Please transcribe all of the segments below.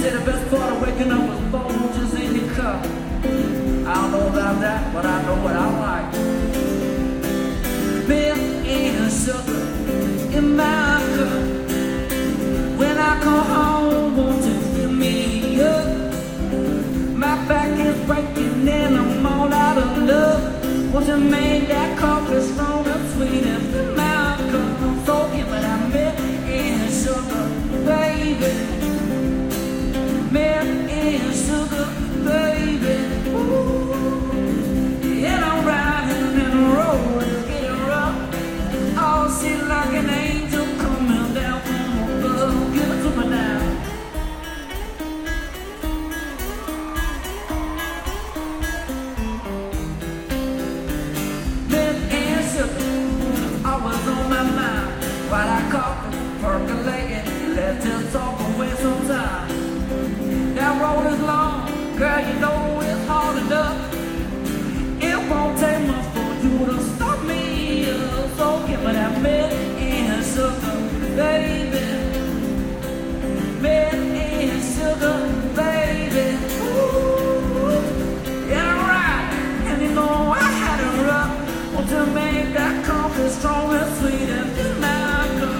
say the best part of waking up was Folgers in your cup. I don't know about that, but I know what I like. Milk and sugar in my cup. When I come home, won't you fill me up? My back is breaking and I'm all out of love. Won't you make that coffee strong and sweet and fill my cup? So give me that milk and sugar, baby. Milk and sugar, baby. Ooh. And I'm riding and rolling, it's getting rough. All sit like an angel coming down from above. Give it to me now. Milk and sugar, always on my mind. While I coffee, percolating, let's just talk away some time. That road is long, girl, you know it's hard enough. It won't take much for you to stop me up. So give me that milk and sugar, baby. Milk and sugar, baby. Ooh, yeah, right. And you know I had it rough. Want to make that coffee strong and sweet and fill my cup.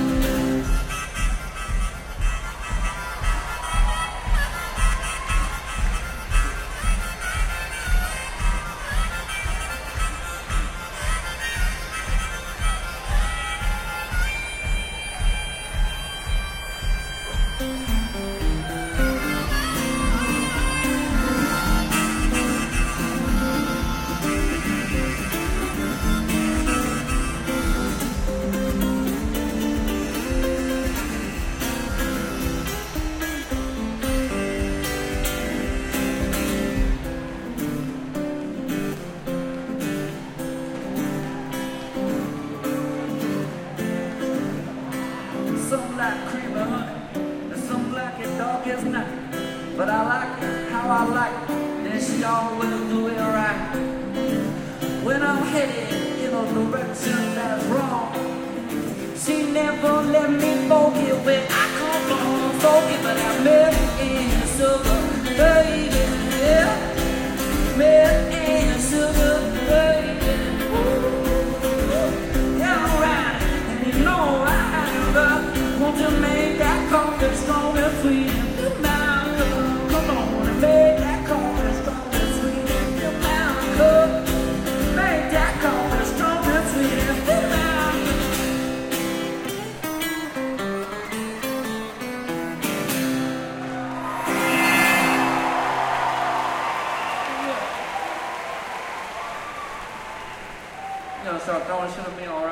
Some like cream and honey, and some like it dark as night. But I like it how I like it, and she always do it right. When I'm headed in a direction that's wrong, she never let me forget where I come from. So give me that milk and sugar, baby, yeah. Milk and sugar, baby. Ooh, yeah, alright, and you know I love. Want to make that coffee strong and sweet and fill my cup. Come on and make that coffee strong and sweet and fill my cup. Make that coffee strong and sweet and fill my cup. You know, start throwing shit at me already.